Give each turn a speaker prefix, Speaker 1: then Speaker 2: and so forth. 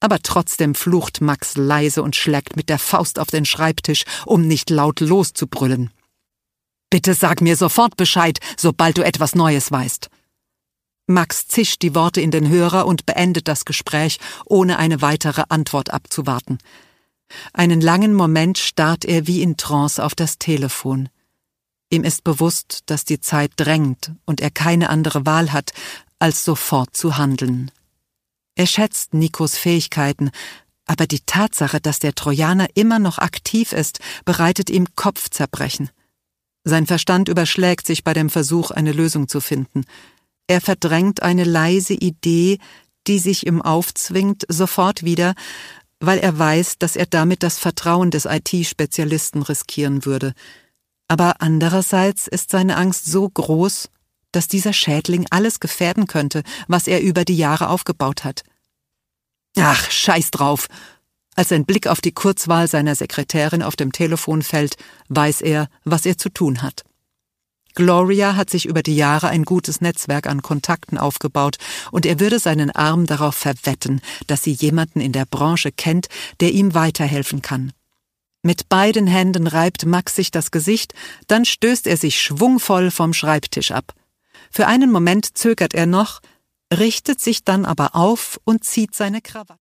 Speaker 1: Aber trotzdem flucht Max leise und schlägt mit der Faust auf den Schreibtisch, um nicht laut loszubrüllen. »Bitte sag mir sofort Bescheid, sobald du etwas Neues weißt.« Max zischt die Worte in den Hörer und beendet das Gespräch, ohne eine weitere Antwort abzuwarten. Einen langen Moment starrt er wie in Trance auf das Telefon. Ihm ist bewusst, dass die Zeit drängt und er keine andere Wahl hat, als sofort zu handeln. Er schätzt Nikos Fähigkeiten, aber die Tatsache, dass der Trojaner immer noch aktiv ist, bereitet ihm Kopfzerbrechen. Sein Verstand überschlägt sich bei dem Versuch, eine Lösung zu finden. Er verdrängt eine leise Idee, die sich ihm aufzwingt, sofort wieder, weil er weiß, dass er damit das Vertrauen des IT-Spezialisten riskieren würde. Aber andererseits ist seine Angst so groß, dass dieser Schädling alles gefährden könnte, was er über die Jahre aufgebaut hat. Ach, scheiß drauf! Als ein Blick auf die Kurzwahl seiner Sekretärin auf dem Telefon fällt, weiß er, was er zu tun hat. Gloria hat sich über die Jahre ein gutes Netzwerk an Kontakten aufgebaut und er würde seinen Arm darauf verwetten, dass sie jemanden in der Branche kennt, der ihm weiterhelfen kann. Mit beiden Händen reibt Max sich das Gesicht, dann stößt er sich schwungvoll vom Schreibtisch ab. Für einen Moment zögert er noch, richtet sich dann aber auf und zieht seine Krawatte.